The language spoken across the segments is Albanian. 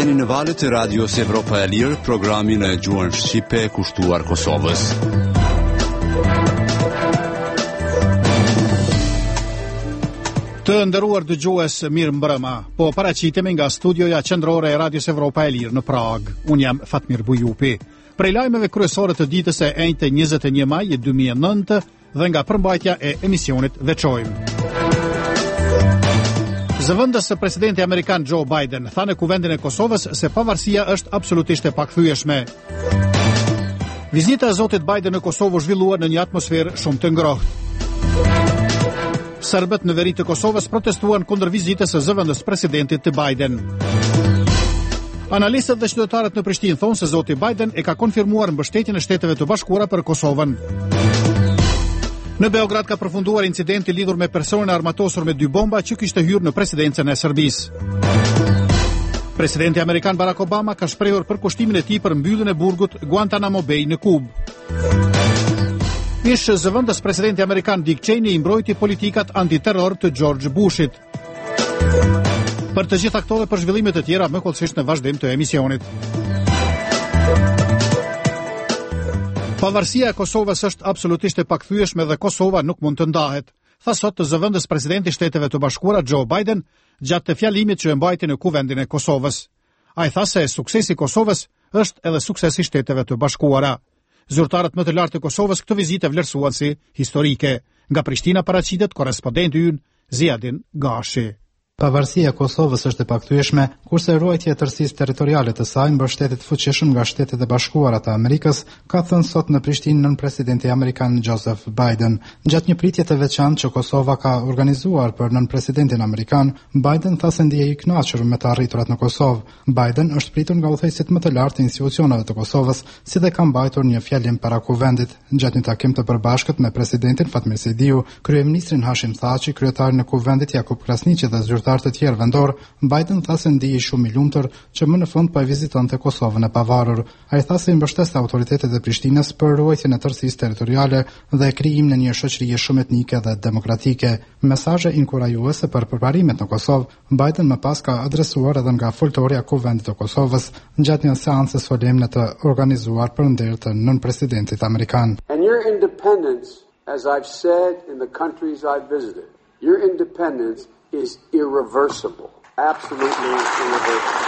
Jeni në valët e Radios Evropa e Lirë, programin e gjuhën shqipe kushtuar Kosovës. Të nderuar dëgjues, mirë mbrëma. Po paraqitemi nga studioja qendrore e Radios Evropa e Lirë në Prag. Unë jam Fatmir Bujupi. Prej lajmeve kryesore të ditës e enjte 21 maj 2009 dhe nga përmbajtja e emisionit veçojmë. Zëvendës së presidenti amerikan Joe Biden tha në kuvendin e Kosovës se pavarësia është absolutisht e pakthyeshme. Vizita e zotit Biden në Kosovë u zhvillua në një atmosferë shumë të ngrohtë. Serbët në veri të Kosovës protestuan kundër vizitës së zëvendës presidentit të Biden. Analistët dhe qytetarët në Prishtinë thonë se zoti Biden e ka konfirmuar mbështetjen e Shteteve të Bashkuara për Kosovën. Në Beograd ka përfunduar incidenti lidhur me personin armatosur me 2 bomba që kishte hyrë në presidencën e Serbisë. Presidenti amerikan Barack Obama ka shprehur përkushtimin e tij për mbylljen e burgut Guantanamo Bay në Kubë. Ish zëvendës presidenti amerikan Dick Cheney i mbrojti politikat antiterror të George Bushit. Për të gjitha këto dhe për zhvillimet e tjera, më kollësisht në vazhdim të emisionit. Pavarësia e Kosovës është absolutisht e pakthyeshme dhe Kosova nuk mund të ndahet, tha sot të zëvendës presidenti i Shteteve të Bashkuara Joe Biden gjatë të fjalimit që e mbajti në kuvendin e Kosovës. Ai tha se suksesi i Kosovës është edhe suksesi i Shteteve të Bashkuara. Zyrtarët më të lartë të Kosovës këtë vizitë vlerësuan si historike. Nga Prishtina paraqitet korrespondenti ynë Ziadin Gashi. Pavarësia e Kosovës është e pakthyeshme, kurse ruajtja e tërësisë territoriale të saj mbështetet fuqishëm nga Shtetet e Bashkuara të Amerikës, ka thënë sot në Prishtinë nën presidenti amerikan Joseph Biden. Gjatë një pritje të veçantë që Kosova ka organizuar për nën presidentin amerikan, Biden tha se ndihej i kënaqur me të arriturat në Kosovë. Biden është pritur nga udhëheqësit më të lartë të institucioneve të Kosovës, si dhe ka mbajtur një fjalim para kuvendit. Gjatë një takim të përbashkët me presidentin Fatmir Sejdiu, kryeministrin Hashim Thaçi, kryetarin e kuvendit Jakub Krasniqi dhe zyrtar të tjerë vendor, Biden tha se ndihej shumë i lumtur që më në fund po e vizitonte Kosovën e pavarur. Ai tha se i mbështes autoritetet e Prishtinës për ruajtjen e tërësisë territoriale dhe krijimin e një shoqërie shumë etnike dhe demokratike. Mesazhe inkurajuese për përparimet në Kosovë, Biden më pas ka adresuar edhe nga foltorja kuvendit të Kosovës gjatë një seance solemne të organizuar për nder të nën-presidentit amerikan. And your independence, as I've said in the countries I've visited, your independence is irreversible, absolutely irreversible.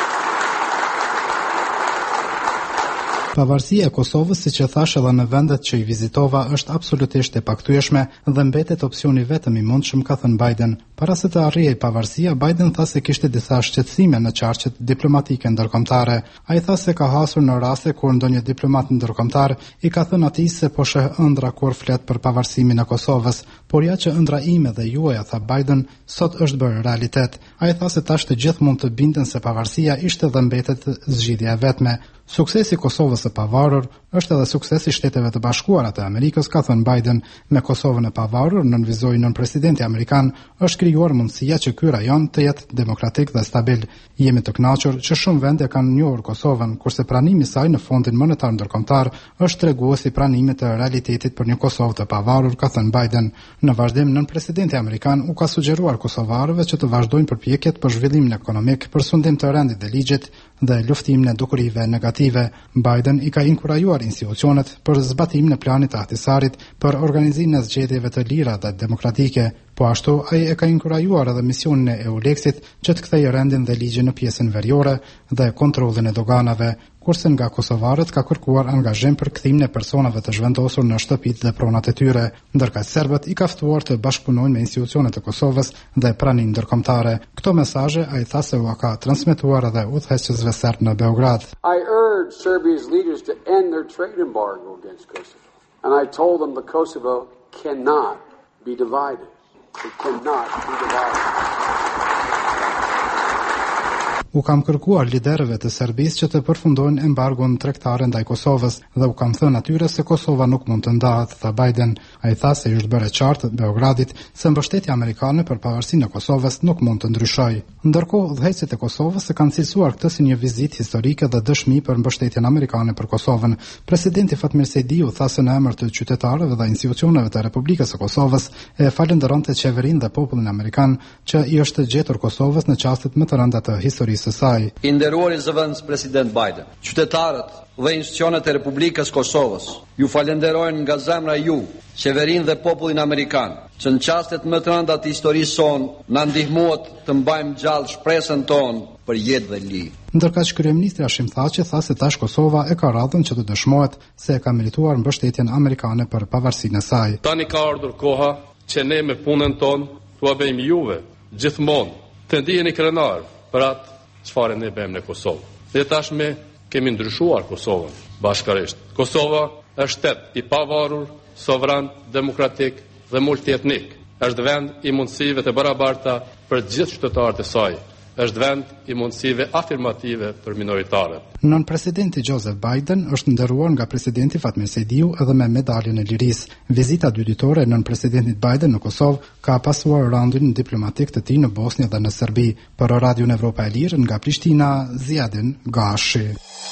Pavarësia e Kosovës, siç e thash edhe në vendet që i vizitova, është absolutisht e pakthyeshme dhe mbetet opsioni vetëm i mundshëm, ka thënë Biden. Para se të arrijej pavarësia, Biden tha se kishte disa shqetësime në çarqet diplomatike ndërkombëtare. Ai tha se ka hasur në raste kur ndonjë diplomat ndërkombëtar i ka thënë atij se po sheh ëndra kur flet për pavarësimin e Kosovës, por ja që ëndra ime dhe juaja, tha Biden, sot është bërë realitet. Ai tha se tash të gjithë mund të binden se pavarësia ishte dhe mbetet zgjidhja e vetme. Suksesi i Kosovës së pavarur është edhe suksesi i Shteteve të Bashkuara të Amerikës, ka thënë Biden. Me Kosovën e pavarur, nënvizoi nën presidenti amerikan, është krijuar mundësia që ky rajon të jetë demokratik dhe stabil. Jemi të kënaqur që shumë vende kanë njohur Kosovën, kurse pranimi i saj në Fondin Monetar Ndërkombëtar është treguesi i pranimit të realitetit për një Kosovë të pavarur, ka thënë Biden. Në vazhdim, nën presidenti amerikan u ka sugjeruar kosovarëve që të vazhdojnë përpjekjet për zhvillimin ekonomik, për sundim të rendit të ligjit dhe luftimin e dukurive negative. Biden i ka inkurajuar institucionet për zbatimin e planit të Ahtisarit për organizimin e zgjedhjeve të lira dhe demokratike. Po ashtu, ai e ka inkurajuar edhe misionin e EULEX-it që të kthejë rendin dhe ligjin në pjesën veriore dhe kontrollin e doganave, kurse nga kosovarët ka kërkuar angazhim për kthimin e personave të zhvendosur në shtëpitë dhe pronat e tyre, ndërka serbët i ka ftuar të bashkëpunojnë me institucionet e Kosovës dhe praninë ndërkombëtare. Këto mesazhe ai tha se u ka transmetuar edhe udhëheqësve serb në Beograd. I urge Serbia's leaders to end their trade embargo against Kosovo. And I told them that Kosovo cannot be divided. It cannot be divided. U kam kërkuar liderëve të Serbisë që të përfundojnë embargon tregtare ndaj Kosovës dhe u kam thënë atyre se Kosova nuk mund të ndahet, tha Biden. Ai tha se është bërë qartë Beogradit se mbështetja amerikane për pavarësinë e Kosovës nuk mund të ndryshojë. Ndërkohë, udhëheqësit e Kosovës e kanë cilësuar këtë si një vizitë historike dhe dëshmi për mbështetjen amerikane për Kosovën. Presidenti Fatmir Sejdiu tha se në emër të qytetarëve dhe institucioneve të Republikës së Kosovës e falënderonte qeverinë dhe popullin amerikan që i është gjetur Kosovës në çastet më të rënda të historisë shtëpisë së saj. I nderuari zëvendës president Biden, qytetarët dhe institucionet e Republikës Kosovës, ju falenderojnë nga zemra ju, qeverinë dhe popullin amerikan, që në çastet më të rënda të historisë sonë na ndihmuat të mbajmë gjallë shpresën tonë për jetë dhe li. Ndërkaq kryeministri Hashim Thaçi tha se tash Kosova e ka radhën që të dëshmohet se e ka merituar mbështetjen amerikane për pavarësinë e saj. Tani ka ardhur koha që ne me punën tonë t'ua bëjmë juve gjithmonë të ndiheni krenar për atë çfarë ne bëjmë në Kosovë. Dhe tashmë kemi ndryshuar Kosovën bashkërisht. Kosova është shtet i pavarur, sovran, demokratik dhe multietnik. Është vend i mundësive të barabarta për gjithë qytetarët e saj. Është vend i mundësive afirmative për minoritarët. Nën presidenti Joseph Biden është nderuar nga presidenti Fatmir Sejdiu edhe me medaljen e lirisë. Vizita dy ditore nën presidentit Biden në Kosovë ka pasuar randin diplomatik të tij në Bosnjë dhe në Serbi. Për Radion Evropa e Lirë nga Prishtina, Ziadin Gashi.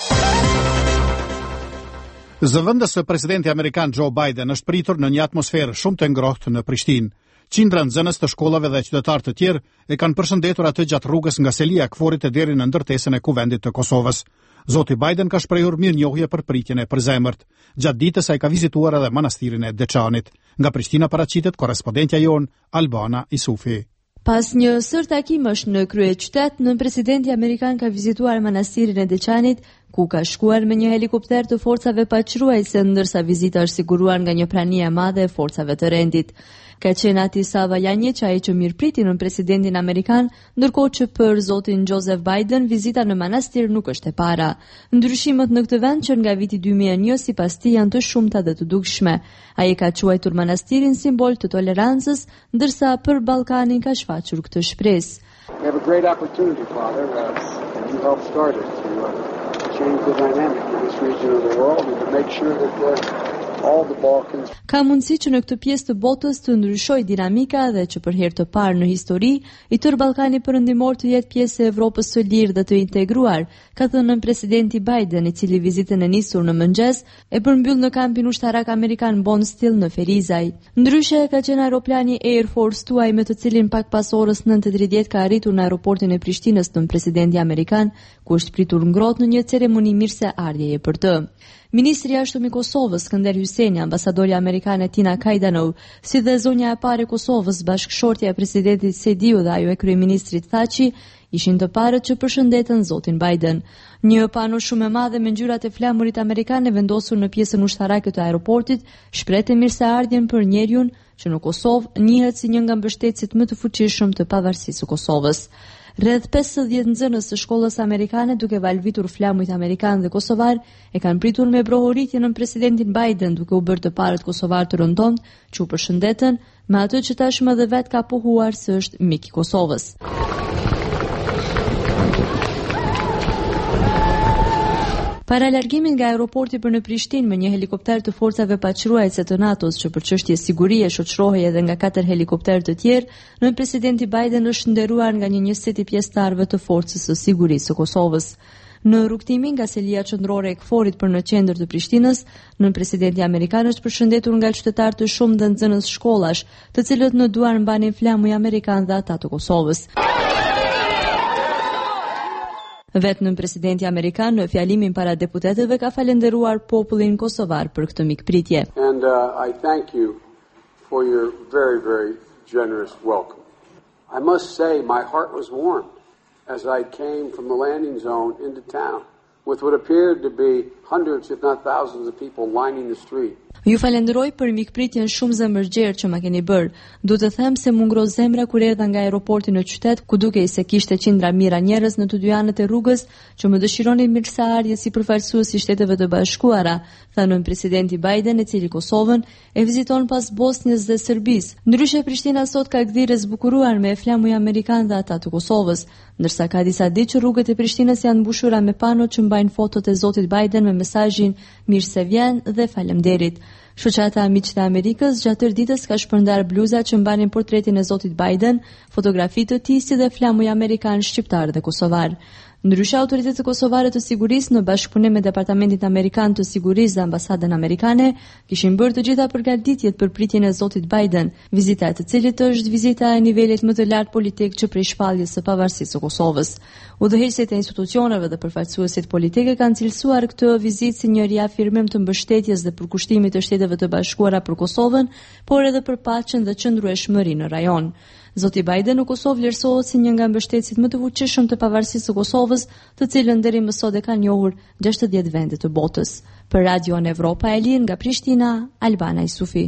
Zëvendës së presidenti amerikan Joe Biden është pritur në një atmosferë shumë të ngrohtë në Prishtinë. Qindra nxënës të shkollave dhe qytetarë të tjerë e kanë përshëndetur atë gjatë rrugës nga Selia e Kforit e deri në ndërtesën e kuvendit të Kosovës. Zoti Biden ka shprehur mirënjohje për pritjen e përzemërt. Gjatë ditës ai ka vizituar edhe manastirin e Deçanit. Nga Prishtina paraqitet korrespondentja jon Albana Isufi. Pas një sër takimesh në kryeqytet, nën presidenti amerikan ka vizituar manastirin e Deçanit, ku ka shkuar me një helikopter të forcave paqëruese, ndërsa vizita është siguruar nga një prania e madhe e forcave të rendit. Ka qenë ati Sava Janjic ai që mirëpriti në presidentin amerikan, ndërkohë që për zotin Joseph Biden vizita në manastir nuk është e para. Ndryshimet në këtë vend që nga viti 2001 sipas tij janë të shumta dhe të dukshme. Ai ka quajtur manastirin simbol të tolerancës, ndërsa për Ballkanin ka shfaqur këtë shpresë. We have a great opportunity, Father, and you helped start it to change the dynamic in this region of the world and to make sure that all the Balkans. Ka mundësi që në këtë pjesë të botës të ndryshojë dinamika dhe që për herë të parë në histori i tërë Ballkani perëndimor të jetë pjesë e Evropës së lirë dhe të integruar, ka thënë presidenti Biden, i cili vizitën e nisur në mëngjes e përmbyll në kampin ushtarak amerikan Bondsteel në Ferizaj. Ndryshe ka qenë aeroplani Air Force tuaj me të cilin pak pas orës 9:30 ka arritur në aeroportin e Prishtinës nën presidenti amerikan, ku është pritur ngrohtë në një ceremoni mirëseardhjeje për të. Ministri i Jashtëm i Kosovës, Skënder Hyseni, ambasadori amerikane Tina Kajdanov, si dhe zonja e parë e Kosovës, bashkëshortja e presidentit Sejdiu dhe ajo e kryeministrit Thaçi, ishin të parët që përshëndetën zotin Biden. Një pano shumë e madhe me ngjyrat e flamurit amerikane vendosur në pjesën ushtarake të aeroportit shprehte mirëseardhjen për njeriun që në Kosovë njihet si një nga mbështetësit më të fuqishëm të pavarësisë së Kosovës. Rreth 50 nxënës së shkollës amerikane, duke valvitur flamujt amerikan dhe kosovar, e kanë pritur me brohoritje në presidentin Biden, duke u bërë të parët kosovar të rëndom që u përshëndetën me atë që tashmë edhe vet ka pohuar se është mik i Kosovës. Para largimit nga aeroporti për në Prishtinë me një helikopter të forcave paqëruese të NATO-s që për çështje sigurie shoqërohej edhe nga 4 helikopterë të tjerë, nën presidenti Biden është nderuar nga një njësit i pjesëtarëve të forcës së sigurisë së Kosovës. Në rrugtimin nga selia qendrore e Kforit për në qendër të Prishtinës, nën presidenti amerikan është përshëndetur nga qytetarë të shumë dhe nxënës shkollash, të cilët në duar mbanin flamuj amerikan dhe ata të Kosovës. Vetë nën presidenti amerikan në fjalimin para deputetëve ka falenderuar popullin kosovar për këtë mikpritje. And I thank you for your very, very generous welcome. I must say my heart was warmed as I came from the landing zone into town with what appeared to be hundreds, if not thousands of people lining the street. Ju falenderoj për mikpritjen shumë zemërgjerë që ma keni bërë. Du të them se më ngro zemra kur erdha nga aeroporti në qytet, ku dukej se kishte qindra mira njerëz në të dy anët e rrugës që më dëshironin mirëseardhje si përfaqësues i Shteteve të Bashkuara, thanën presidenti Biden, i cili Kosovën e viziton pas Bosnjës dhe Serbisë. Ndryshe Prishtina sot ka gdhirë zbukuruar me flamuj amerikan dhe ata të Kosovës, ndërsa ka disa ditë që rrugët e Prishtinës janë mbushura me pano që mbajnë fotot e zotit Biden me mesazhin mirë se vjen dhe faleminderit. Shoqata e Miqtë e Amerikës gjatë tërë ditës ka shpërndar bluza që mbanin portretin e zotit Biden, fotografi të tij si dhe flamuj amerikan, shqiptar dhe kosovar. Ndryshe, autoritetet kosovare të sigurisë në bashkëpunim me Departamentin Amerikan të Sigurisë dhe Ambasadën Amerikane kishin bërë të gjitha përgatitjet për pritjen e zotit Biden, vizita e të cilit është vizita e nivelit më të lartë politik që prej shpalljes së pavarësisë së Kosovës. Udhëheqësit e institucioneve dhe përfaqësuesit politike kanë cilësuar këtë vizitë si një riafirmim të mbështetjes dhe përkushtimit të Shteteve të Bashkuara për Kosovën, por edhe për paqen dhe qëndrueshmërinë në rajon. Zoti Biden në Kosovë vlerësohet si një nga mbështetësit më të fuqishëm të pavarësisë së Kosovës, të cilën deri më sot e kanë njohur 60 vende të botës. Për Radio Evropa e Lirë nga Prishtina, Albana Isufi.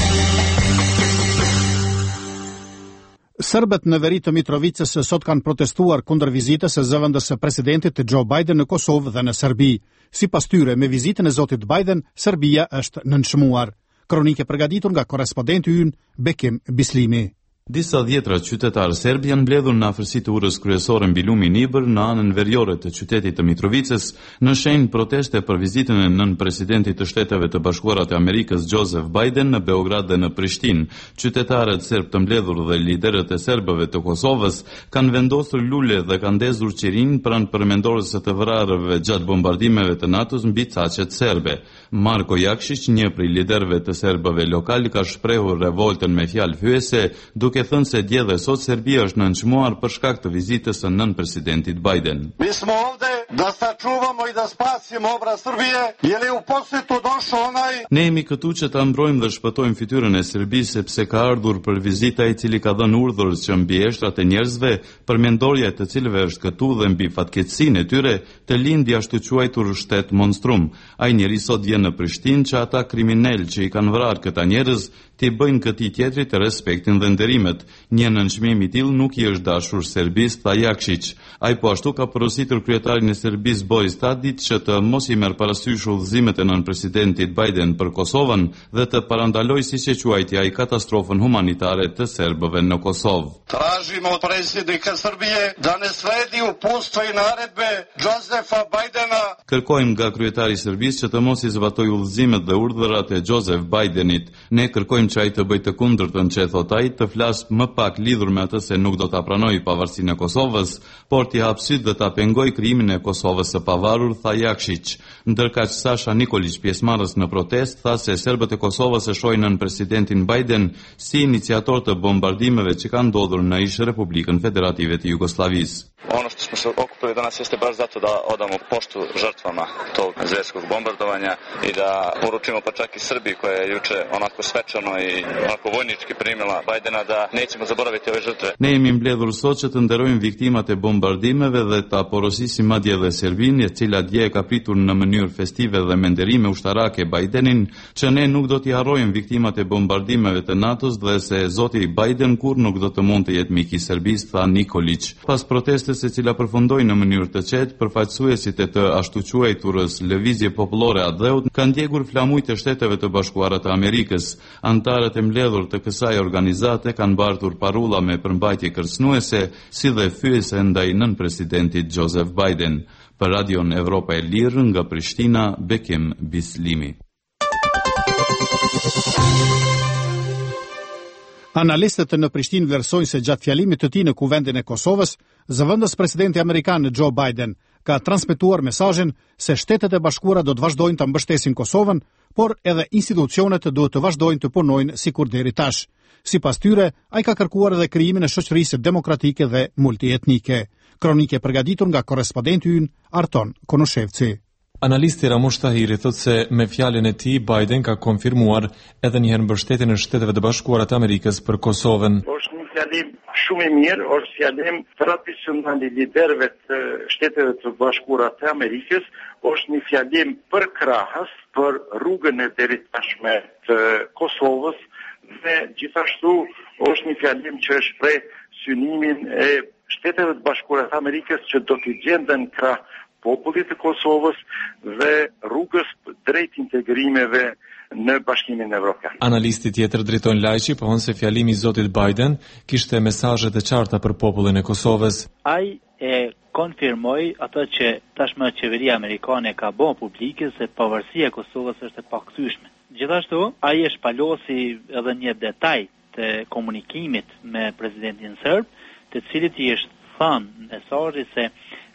Serbët në veri të Mitrovicës sot kanë protestuar kundër vizitës së zëvendës së presidentit Joe Biden në Kosovë dhe në Serbi. Sipas tyre, me vizitën e zotit Biden, Serbia është nënçmuar. Kronike përgatitur nga korrespondenti ynë Bekim Bislimi. Disa dhjetra qytetarë serb janë mbledhur në afërsi të urës kryesore mbi lumin Ibër në anën veriore të qytetit të Mitrovicës në shenjë proteste për vizitën e nën presidentit të Shteteve të Bashkuara të Amerikës Joseph Biden në Beograd dhe në Prishtinë. Qytetarët serb të mbledhur dhe liderët e serbëve të Kosovës kanë vendosur lule dhe kanë ndezur qirin pranë përmendorës së të vrarëve gjatë bombardimeve të NATO-s mbi caqet serbe. Marko Jakšić, një prej liderëve të serbëve lokal, ka shprehur revoltën me fjalë hyese, duke thënë se dje dhe sot Serbia është nënçmuar për shkak të vizitës së nën presidentit Biden. Mi smo ovde da sačuvamo i da spasimo obraz Srbije, jer je u posjetu došao onaj. Ne jemi këtu që ta mbrojmë dhe shpëtojmë fytyrën e Serbisë sepse ka ardhur për vizita i cili ka dhënë urdhër që mbi eshtrat e njerëzve, përmendorja e të cilëve është këtu dhe mbi fatkeqësinë e tyre, të lindi ashtu quajtur shtet monstrum. Ai njeri sot vjen në Prishtinë që ata kriminal që i kanë vrarë këta njerëz t'i bëjnë këtij tjetrit respektin dhe nderimet. Një nënçmim i tillë nuk i është dashur Serbisë, tha Jakšić. Ai po ashtu ka porositur kryetarin e Serbisë Boris Tadić që të mos i merr parasysh udhëzimet e nën presidentit Biden për Kosovën dhe të parandalojë siç e quajti ai katastrofën humanitare të serbëve në Kosovë. Tražimo od predsjednika Srbije da ne sledi uputstva i naredbe Josefa Bidena. Kërkojmë nga kryetari i Serbisë që të mos i zbatojë udhëzimet dhe urdhërat e Joseph Bidenit. Ne kërkojmë që ai të bëjë të kundërtën që thot ai, të flas më pak lidhur me atë se nuk do ta pranojë pavarësinë e Kosovës, por t'i hap syt dhe ta pengojë krijimin e Kosovës së pavarur, tha Jakšić. Ndërkaq Sasha Nikolić, pjesëmarrës në protestë, tha se serbët e Kosovës e shohin nën presidentin Biden si iniciator të bombardimeve që kanë ndodhur në ish Republikën Federative të Jugosllavisë. Ono što smo se okupili danas jeste baš zato da odamo poštu žrtvama tog zverskog bombardovanja i da poručimo pa čak i Srbiji koja je juče onako svečano i onako vojnički primila Bajdena da nećemo zaboraviti ove žrtve. Ne jemi mbledhur sot që të nderojmë viktimat e bombardimeve dhe ta porosisim madje edhe Serbinë, e cila dje e ka pritur në mënyrë festive dhe me nderime ushtarake Bajdenin, që ne nuk do t'i harrojmë viktimat e bombardimeve të NATO-s dhe se zoti Biden kur nuk do të mund të jetë mik i Serbisë, tha Nikolić. Pas protestes e cila përfundoi në mënyrë të qetë, përfaqësuesit e të ashtu quajturës Lëvizje Popullore Adheut kanë djegur flamujt e Shteteve të Bashkuara të Amerikës. Antarët e mbledhur të kësaj organizate kanë bartur parulla me përmbajtje kërcënuese, si dhe fyese ndaj nën presidentit Joseph Biden. Për Radion Evropa e Lirë nga Prishtina, Bekim Bislimi. Analistët në Prishtinë vlerësojnë se gjatë fjalimit të tij në Kuvendin e Kosovës, zëvendës presidenti amerikan Joe Biden ka transmetuar mesazhin se Shtetet e Bashkuara do të vazhdojnë të mbështesin Kosovën, por edhe institucionet duhet të vazhdojnë të punojnë sikur deri tash. Sipas tyre, ai ka kërkuar edhe krijimin e shoqërisë demokratike dhe multietnike. Kronike përgatitur nga korrespondenti ynë Arton Konushevci. Analisti Ramush Tahiri thot se me fjalën e tij Biden ka konfirmuar edhe një herë mbështetjen e Shteteve të Bashkuara të Amerikës për Kosovën. Është një fjalim shumë i mirë, është fjalim tradicional i liderëve të Shteteve të Bashkuara të Amerikës, është një fjalim përkrahës për rrugën e deritashme të Kosovës dhe gjithashtu është një fjalim që shpreh synimin e Shteteve të Bashkuara të Amerikës që do të gjenden krah popullit të Kosovës dhe rrugës drejt integrimeve në Bashkimin Evropian. Analisti tjetër Driton Lajçi pohon se fjalimi i zotit Biden kishte mesazhe të qarta për popullin e Kosovës. Ai e konfirmoi atë që tashmë qeveria amerikane ka bërë publike se pavarësia e Kosovës është e pakthyeshme. Gjithashtu, ai e shpalosi edhe një detaj të komunikimit me presidentin serb, të cilit i është thënë mesazhi se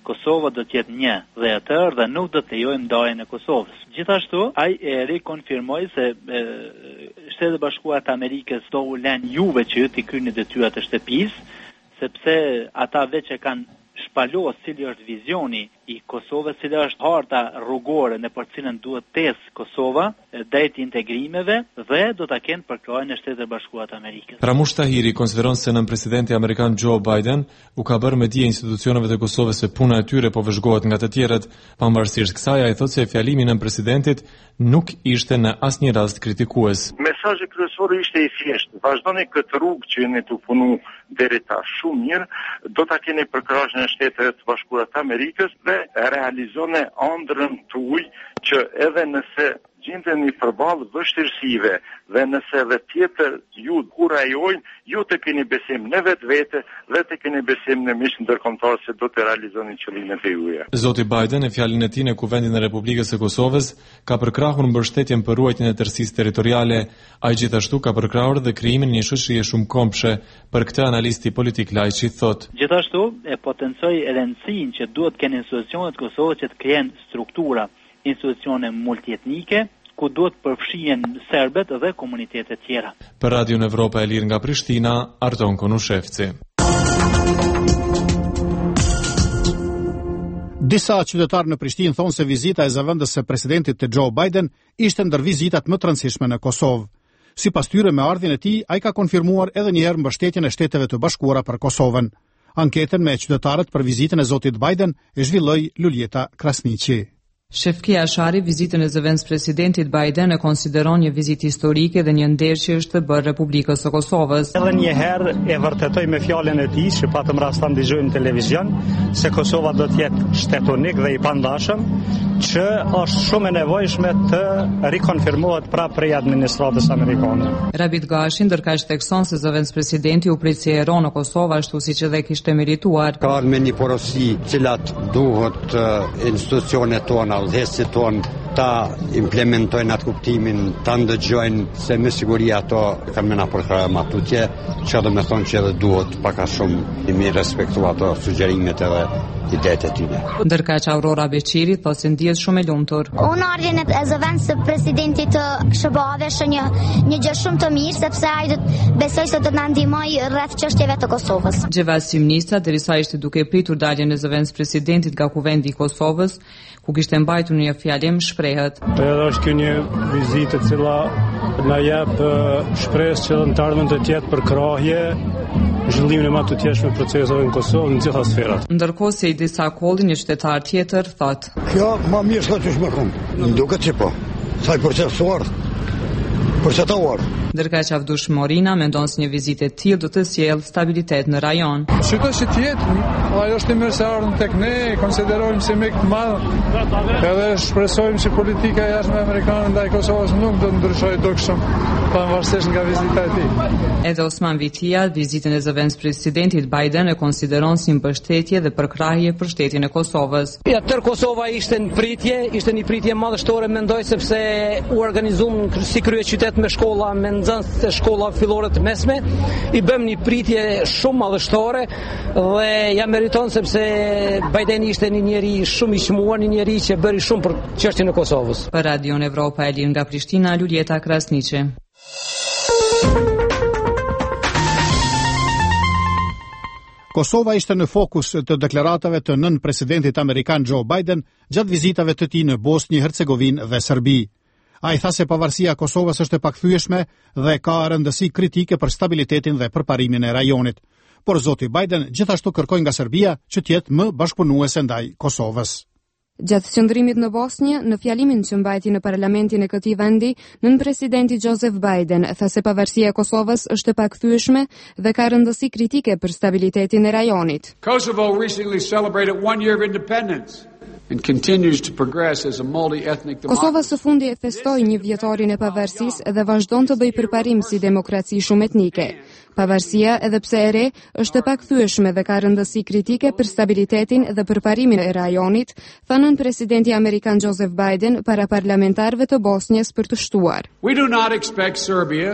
Kosova do të jetë një dhe e tërë dhe nuk do të lejojë ndarjen e Kosovës. Gjithashtu, ai e rikonfirmoi se Shtetet e Bashkuara të Amerikës do u lënë juve që t'i kryeni detyrat e shtëpisë, sepse ata veç e kanë shpalos cili është vizioni i Kosovës, cila është harta rrugore në për cilën duhet tes Kosova drejt integrimeve dhe do ta kenë përkrahjen e Shtetit të Bashkuara të Amerikës. Ramush Tahiri konsideron se nën presidenti amerikan Joe Biden u ka bërë me dije institucioneve të Kosovës se puna e tyre po vëzhgohet nga të tjerët. Pavarësisht kësaj, ai thotë se fjalimi nën presidentit nuk ishte në asnjë rast kritikues. Mesazhi kryesor ishte i thjeshtë. Vazhdoni këtë rrugë që jeni të punu deri tash shumë mirë, do ta keni përkrahjen e Shtetit të Bashkuara të Amerikës dhe realizoni ëndrrën tuaj që edhe nëse gjendeni përballë vështirësive dhe nëse edhe tjetër ju kurajojnë, ju të keni besim në vetvete dhe të keni besim në miq ndërkombëtar se do të realizoni qëllimet e juaja. Zoti Biden në fjalën e tij në Kuvendin e Republikës së Kosovës ka përkrahur mbështetjen për ruajtjen e tërësisë territoriale. Ai gjithashtu ka përkrahur dhe krijimin e një shoqërie shumëkombëshe. Për këtë analisti politik laiçi thotë: Gjithashtu e potencoi rëndësinë që duhet kenë institucionet e Kosovës që të krijojnë struktura, institucione multietnike ku duhet përfshihen serbët dhe komunitetet tjera. Për Radion Evropa e Lirë nga Prishtina, Arton Konushevci. Disa qytetarë në Prishtinë thonë se vizita e zëvendës së presidentit të Joe Biden ishte ndër vizitat më të rëndësishme në Kosovë. Sipas tyre, me ardhjen e tij, ai ka konfirmuar edhe një herë mbështetjen e Shteteve të Bashkuara për Kosovën. Anketën me qytetarët për vizitën e zotit Biden e zhvilloi Luljeta Krasniqi. Shefkia Ashari vizitën e zëvendës presidentit Biden e konsideron një vizitë historike dhe një nder që është bërë Republikës së Kosovës. Edhe një herë e vërtetoj me fjalën e tij që patëm rast ta dëgjojmë në televizion se Kosova do të jetë shtet unik dhe i pandashëm, që është shumë e nevojshme të rikonfirmohet prapë prej administratës amerikane. Rabit Gashi ndërkaq thekson se zëvendës presidenti u prit si hero në Kosovë ashtu siç edhe kishte merituar. Ka me një porosi cilat duhet institucionet tona udhëheqësit tonë ta implementojnë atë kuptimin, ta ndëgjojnë se me siguri ato kanë me na përkrahëm atutje, që do me thonë që edhe duhet paka shumë i mirë respektu ato sugjerimet edhe ideet e tyre. Ndërkaq Aurora Beqiri thotë se ndihet shumë e lumtur. Unë ardhjen e zëvendës së presidentit të SBA-ve është një gjë shumë të mirë sepse ai besoj se do na ndihmojë rreth çështjeve të Kosovës. Gjevas Simnista derisa ishte duke pritur daljen e zëvendës presidentit nga Kuvendi i Kosovës, ku kishte mbajtur një fjalim shprehet. Edhe është kjo një vizitë e cila na jep shpresë që në të ardhmen të jetë përkrahje zhvillimin e më të tjeshme proceseve në Kosovë në gjitha sferat. Ndërkohë se i disa kolli një qytetar tjetër thotë: Kjo më mirë s'ka ç'është më kom. Duket se po. Sa i procesuar. Përcetauar. Ndërkaq Avdush Morina mendon se një vizitë e tillë do të sjellë stabilitet në rajon. Shikoj se të jetë, ajo është mirë se ardhën tek ne, konsiderojmë si mik të madh. Edhe shpresojmë se politika e jashtme amerikane ndaj Kosovës nuk do të ndryshojë dukshëm, pavarësisht nga vizita e tij. Edhe Osman Vitia vizitën e zëvendës presidentit Biden e konsideron si mbështetje dhe përkrahje për shtetin e Kosovës. Ja, tër Kosova ishte në pritje madhështore mendoj sepse u organizuam si kryeqytet me shkolla, me nxënës të shkolla fillore të mesme, i bëm një pritje shumë madhështore dhe ja meriton sepse Biden ishte një njeri shumë i çmuar, një njeri që bëri shumë për çështjen e Kosovës. Për Radion Evropa e Lirë nga Prishtina, Luljeta Krasniqi. Kosova ishte në fokus të deklaratave të nën presidentit amerikan Joe Biden gjatë vizitave të tij në Bosnjë, Hercegovinë dhe Serbi. Ai tha se pavarësia e Kosovës është e pakthyeshme dhe ka rëndësi kritike për stabilitetin dhe përparimin e rajonit. Por zoti Biden gjithashtu kërkoi nga Serbia që të jetë më bashkëpunuese ndaj Kosovës. Gjatë qëndrimit në Bosnjë, në fjalimin që mbajti në parlamentin e këtij vendi, nën presidenti Joseph Biden tha se pavarësia e Kosovës është e pakthyeshme dhe ka rëndësi kritike për stabilitetin e rajonit. Kosovo recently celebrated 1 year of independence and continues to progress as a multi-ethnic democracy. Kosova së fundi e festoi 1 vjetorin e pavarësisë dhe vazhdon të bëjë përparim si demokraci shumë etnike. Pavarësia, edhe pse e re, është e pakthyeshme dhe ka rëndësi kritike për stabilitetin dhe përparimin e rajonit, thanën presidenti amerikan Joseph Biden para parlamentarëve të Bosnjës për të shtuar. We do not expect Serbia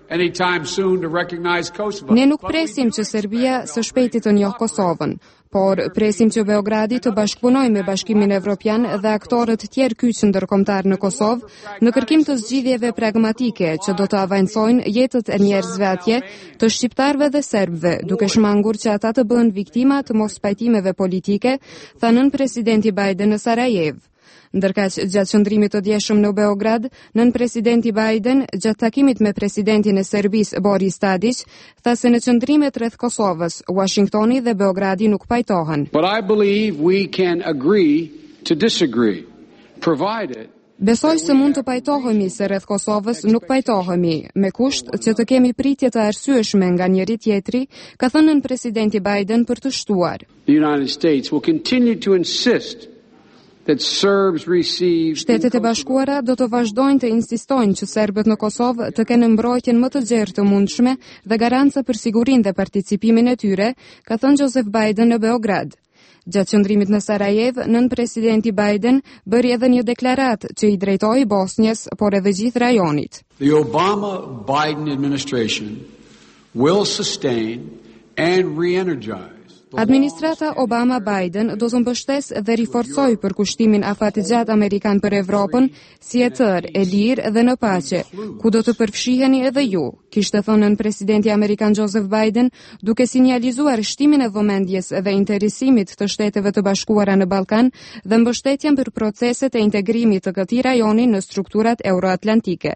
anytime soon to recognize Kosovo. Ne nuk presim që Serbia së shpejti të njohë Kosovën, por presim që Beogradi të bashkëpunojë me Bashkimin Evropian dhe aktorët tjerë kyç ndërkombëtar në Kosovë në kërkim të zgjidhjeve pragmatike që do të avancojnë jetët e njerëzve atje, të shqiptarëve dhe serbëve, duke shmangur që ata të bëhen viktima të mospajtimeve politike, tha nën presidenti Biden në Sarajevo. Ndërkaq gjatë qëndrimit të djeshëm në Beograd, nën presidenti Biden, gjatë takimit me presidentin e Serbisë Boris Tadić, tha se në qëndrimet rreth Kosovës, Washingtoni dhe Beogradi nuk pajtohen. But I believe we can agree to disagree, provided Besoj se mund të pajtohemi se rreth Kosovës nuk pajtohemi, me kusht që të kemi pritje të arsyeshme nga njëri tjetri, ka thënë presidenti Biden për të shtuar. The United States will continue to insist that Serbs receive. Shtetet e Bashkuara do të vazhdojnë të insistojnë që serbët në Kosovë të kenë mbrojtjen më të gjerë të mundshme dhe garanca për sigurinë dhe participimin e tyre, ka thënë Joseph Biden në Beograd. Gjatë qëndrimit në Sarajevo, nën presidenti Biden bëri edhe një deklaratë që i drejtoi Bosnjës, por edhe gjithë rajonit. The Obama-Biden administration will sustain and re-energize. Administrata Obama-Biden do të mbështesë dhe riforcojë përkushtimin afatgjatë amerikan për Evropën si e tërë, e lirë dhe në paqe, ku do të përfshiheni edhe ju, kishte thënë presidenti amerikan Joseph Biden, duke sinjalizuar shtimin e vëmendjes dhe interesimit të Shteteve të Bashkuara në Ballkan dhe mbështetjen për proceset e integrimit të këtij rajoni në strukturat euroatlantike.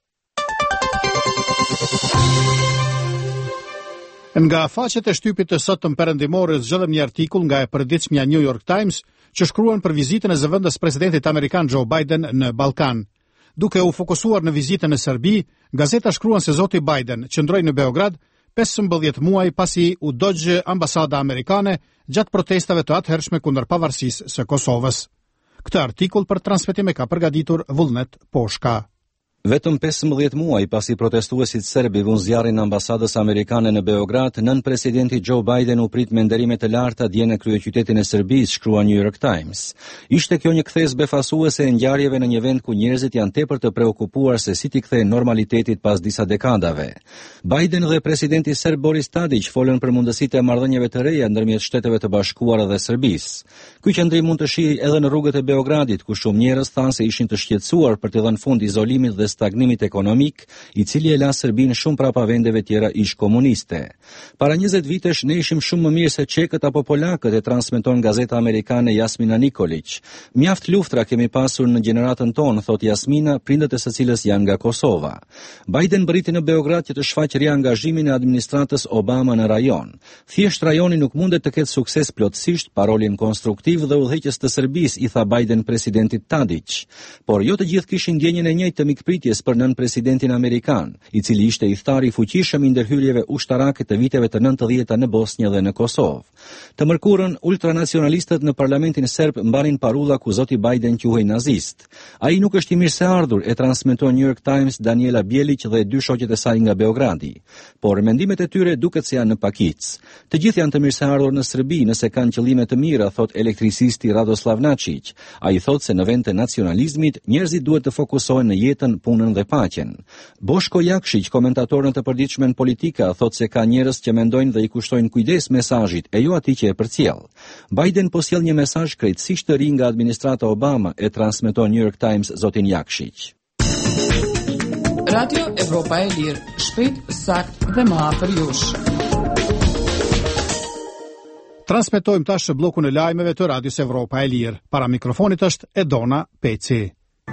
Nga faqet e shtypit të sotëm perëndimore zgjedhëm një artikull nga e përditshmja New York Times që shkruan për vizitën e zëvendës presidentit amerikan Joe Biden në Ballkan. Duke u fokusuar në vizitën në Serbi, gazeta shkruan se zoti Biden qëndroi në Beograd 15 muaj pasi u dogjë ambasada amerikane gjatë protestave të atëhershme kundër pavarësisë së Kosovës. Këtë artikull për transmetim e ka përgatitur Vullnet Poshka. Vetëm 15 muaj pasi protestuesit serbi vënë zjarrin në ambasadës amerikane në Beograd, nën presidenti Joe Biden u prit me nderime të larta dje në kryeqytetin e Serbisë, shkrua New York Times. Ishte kjo një kthes befasuese e ngjarjeve në një vend ku njerëzit janë tepër të preokupuar se si t'i kthejnë normalitetit pas disa dekadave. Biden dhe presidenti serb Boris Tadić folën për mundësitë e marrëdhënieve të reja ndërmjet Shteteve të Bashkuara dhe Serbisë. Ky qendrim mund të shihej edhe në rrugët e Beogradit, ku shumë njerëz thanë se ishin të shqetësuar për të dhënë fund izolimit dhe stagnimit ekonomik, i cili e la Serbinë shumë prapa vendeve tjera ish komuniste. Para 20 vitesh ne ishim shumë më mirë se çekët apo polakët, e transmeton gazeta amerikane Jasmina Nikolić. Mjaft luftra kemi pasur në gjeneratën tonë, thot Jasmina, prindët e së cilës janë nga Kosova. Biden briti në Beograd që të shfaqë riangazhimin e administratës Obama në rajon. Thjesht rajoni nuk mundet të ketë sukses plotësisht pa rolin konstruktiv dhe udhëheqës të Serbisë, i tha Biden presidentit Tadić. Por jo të gjithë kishin ndjenjen e njëjtë të mikpritjes për nën presidentin amerikan, i cili ishte i thari fuqishëm i ndërhyrjeve ushtarake të viteve të 90-ta në Bosnjë dhe në Kosovë. Të mërkurën, ultranacionalistët në parlamentin serb mbarin parulla ku zoti Biden quhej nazist. Ai nuk është i mirëseardhur, e transmeton New York Times Daniela Bjelić dhe 2 shoqet e saj nga Beogradi. Por mendimet e tyre duket se janë në pakic. Të gjithë janë të mirëseardhur në Serbi nëse kanë qëllime të mira, thot elektricisti Radoslav Načić. Ai thot se në vend të nacionalizmit, njerëzit duhet të fokusohen në jetën, punën dhe paqen. Boshko Jakšić, komentator në të përditshmen politika, thot se ka njerëz që mendojnë dhe i kushtojnë kujdes mesazhit, e jo atij që e përcjell. Biden po sjell një mesazh krejtësisht të ri nga administrata Obama, e transmeton New York Times zotin Jakšić. Radio Evropa e Lirë, shpejt, sakt dhe më afër jush. Transmetojmë tash bllokun e lajmeve të Radios Evropa e Lirë. Para mikrofonit është Edona Peci.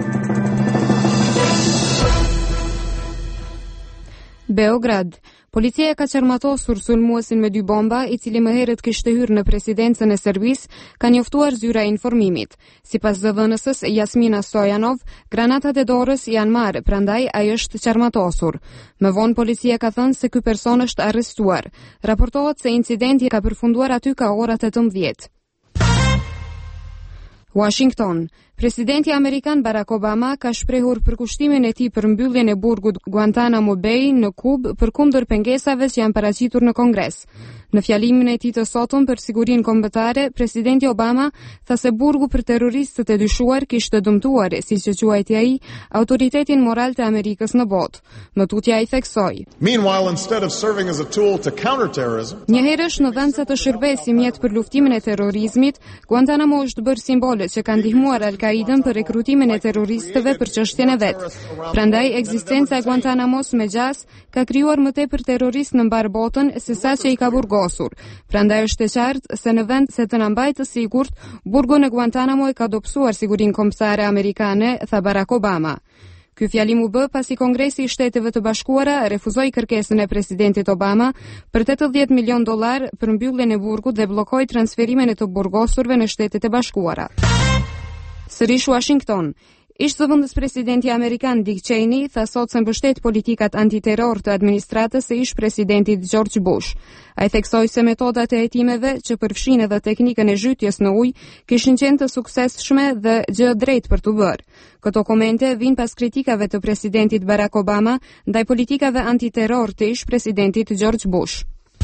Beograd. Policia ka qarmatosur sulmuesin me 2 bomba, i cili më herët kishte hyrë në presidencën e Serbisë, ka njoftuar zyra e informimit. Sipas zëvendësës Jasmina Stojanov, granatat e dorës janë marrë, prandaj ai është qarmatosur. Më vonë policia ka thënë se ky person është arrestuar. Raportohet se incidenti ka përfunduar aty ka orat 18. Washington. Presidenti amerikan Barack Obama ka shprehur përkushtimin e tij për mbylljen e burgut Guantanamo Bay në Kubë përkundër pengesave që janë paraqitur në Kongres. Në fjalimin e tij të sotëm për sigurinë kombëtare, presidenti Obama tha se burgu për terroristët e dyshuar kishte dëmtuar, siç e quajti ai, autoritetin moral të Amerikës në botë. Në tutje ai theksoi. Meanwhile, instead of serving as a tool to counter terrorism, njëherësh në vend se të shërbejë si mjet për luftimin e terrorizmit, Guantanamo është bërë simbole që kanë ndihmuar Al-Qaidën për rekrutimin e terroristëve për çështjen e vet. Prandaj ekzistenca e Guantanamos me gjas ka krijuar më tepër terroristë në mbar botën se sa që i ka burgosur. Prandaj është e qartë se në vend se të na mbajë të sigurt, burgu në Guantanamo e ka dobësuar sigurinë kombëtare amerikane, tha Barack Obama. Ky fjalim u bë pasi Kongresi i Shteteve të Bashkuara refuzoi kërkesën e presidentit Obama për $80 milion për mbylljen e burgut dhe bllokoi transferimin e të burgosurve në Shtetet e Bashkuara. Sërish Washington. Ish zëvendës presidenti amerikan Dick Cheney tha sot se mbështet politikat antiterror të administratës së ish presidentit George Bush. Ai theksoi se metodat e hetimeve që përfshin edhe teknikën e zhytjes në ujë kishin qenë të suksesshme dhe gjë e drejtë për t'u bërë. Këto komente vijnë pas kritikave të presidentit Barack Obama ndaj politikave antiterror të ish presidentit George Bush.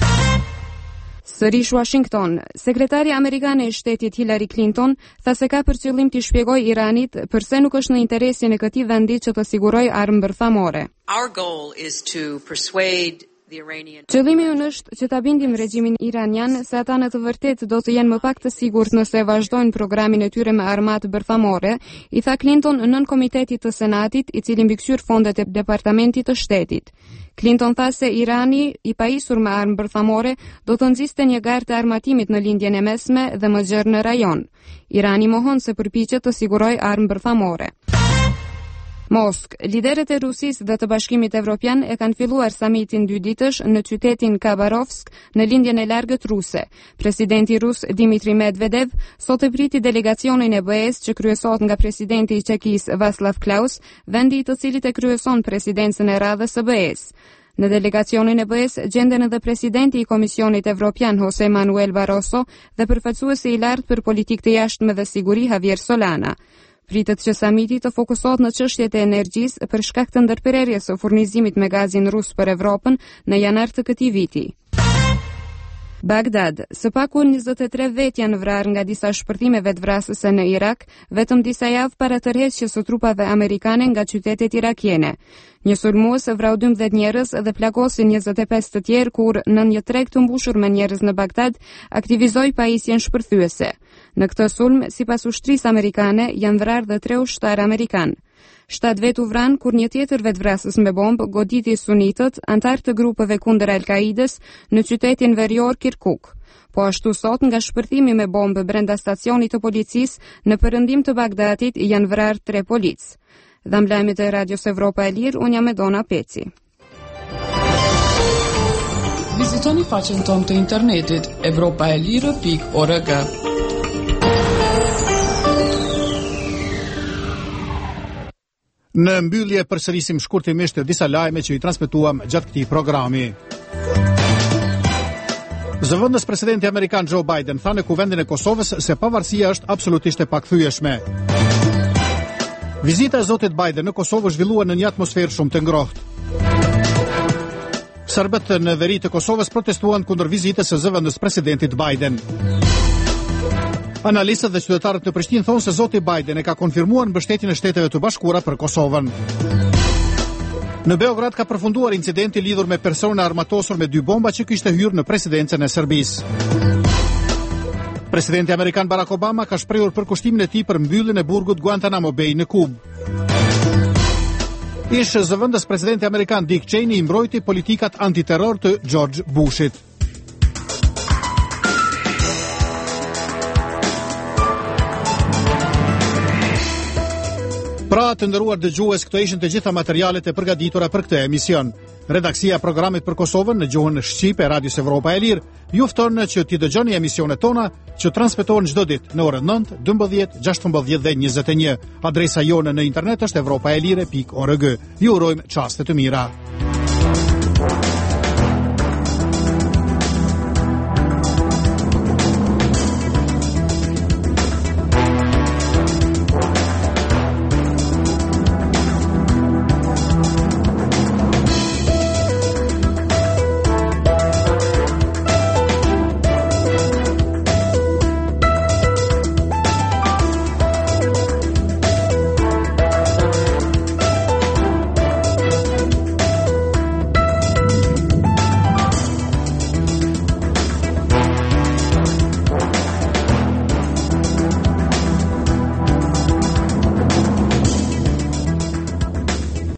Sërish Washington. Sekretari amerikane e shtetit Hillary Clinton tha se ka për qëllim t'i shpjegojë Iranit pse nuk është në interesin e këtij vendi që të sigurojë armë bërthamore. Our goal is to persuade Qëllimi ynë është që ta bindim regjimin iranian se ata në të vërtetë do të jenë më pak të sigurt nëse vazhdojnë programin e tyre me armatë bërthamore, i tha Clinton nën komitetit të Senatit, i cili mbikëqyr fondet e departamentit të shtetit. Clinton tha se Irani, i pajisur me armë bërthamore, do të nxiste një garë të armatimit në lindjen e mesme dhe më gjerë në rajon. Irani mohon se përpiqet të sigurojë armë bërthamore. Mosk, liderët e Rusisë dhe të Bashkimit Evropian e kanë filluar samitin 2 ditësh në qytetin Khabarovsk në lindjen e largët ruse. Presidenti rus Dmitri Medvedev sot e priti delegacionin e BE-s që kryesohet nga presidenti i Çekisë Václav Klaus, vendi i të cilit e kryeson presidencën e radhës së BE-s. Në delegacionin e BE-s gjenden edhe presidenti i Komisionit Evropian José Manuel Barroso dhe përfaqësuesi i lartë për politikë të jashtme dhe siguri Javier Solana. Pritet që samiti të fokusohet në çështjet e energjisë për shkak të ndërprerjes së furnizimit me gazin rus për Evropën në janar të këtij viti. Bagdad, së paku 23 vet janë vrarë nga disa shpërthimeve të vrasëse në Irak, vetëm disa javë para tërheqjes së trupave amerikane nga qytetet irakiene. Një sulmues vrau 12 njerëz dhe plagosi 25 të tjerë kur në një treg të mbushur me njerëz në Bagdad aktivizoi pajisjen shpërthyese. Në këtë sulm, sipas ushtrisë amerikane, janë vrarë dhe 3 ushtarë amerikan. 7 vet u vran kur një tjetër vetvrasës me bombë goditi sunitët, antar të grupeve kundër Al-Qaidës në qytetin verior Kirkuk. Po ashtu sot nga shpërthimi me bombë brenda stacionit të policisë në perëndim të Bagdadit janë vrarë 3 policë. Dham lajmet e Radios Evropa e Lirë, unë jam Edona Peci. Vizitoni faqen tonë të internetit evropaelire.org. Në mbyllje përsërisim shkurtimisht disa lajme që i transmetuam gjatë këtij programi. Zëvendës presidenti amerikan Joe Biden tha në kuvendin e Kosovës se pavarësia është absolutisht e pakthyeshme. Vizita e zotit Biden në Kosovë zhvilluar në një atmosferë shumë të ngrohtë. Serbët në veri të Kosovës protestuan kundër vizitës së zëvendës presidentit Biden. Analistët dhe qytetarët në Prishtinë thonë se zoti Biden e ka konfirmuar mbështetjen e Shteteve të Bashkuara për Kosovën. Në Beograd ka përfunduar incidenti lidhur me persona armatosur me 2 bomba që kishte hyrë në presidencën e Serbisë. Presidenti amerikan Barack Obama ka shprehur përkushtimin e tij për mbylljen e burgut Guantanamo Bay në Kubë. Ish zëvendës presidenti amerikan Dick Cheney mbrojti politikat antiterror të George Bushit. Pra të nderuar dëgjues, këto ishin të gjitha materialet e përgatitura për këtë emision. Redaksia e programit për Kosovën në gjuhën shqipe e Radios Evropa e Lirë ju fton që t'i dëgjoni emisionet tona që transmetohen çdo ditë në orën 9, 12, 16 dhe 21. Adresa jone në internet është evropaelire.org. Ju urojmë çaste të mira.